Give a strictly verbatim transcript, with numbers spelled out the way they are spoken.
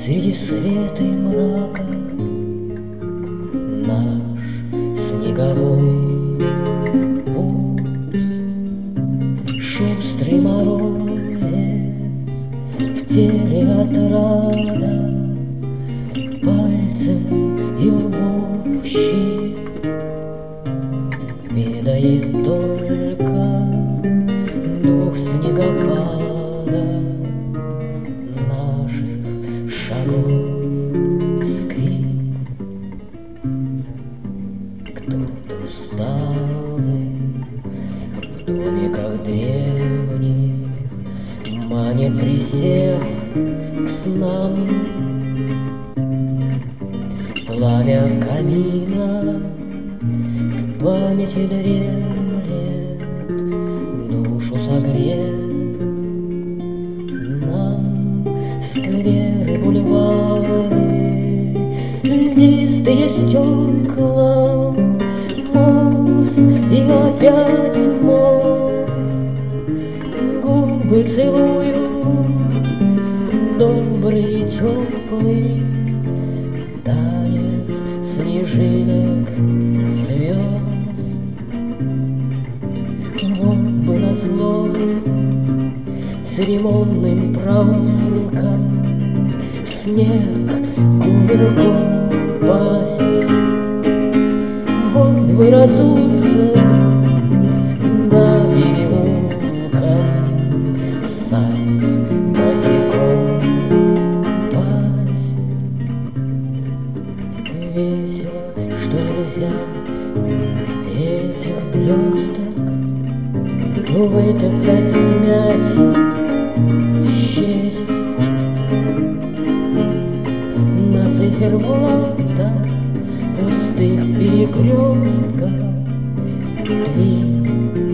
Среди света и мрака наш снеговой путь. Шустрый морозец в теле отрада, пальцем и лбом щит ведает только дух снегопада наших шагов скрип. Кто-то усталый в домиках древних манит, присев к снам. Пламя камина в памяти дремлет, душу согрев нам. Скверы, бульвары, льдистые стекла, мост и опять мост. Губы целуют добрый теплый танец снежинок, звезд. Вот бы назло церемонным прогулкам снег кувырком пасть. Вот бы разуться до переулкам, сад босиком пасть. Весело, что нельзя этих блесток вытоптать, смять, счесть. На циферблатах пустых перекрестках три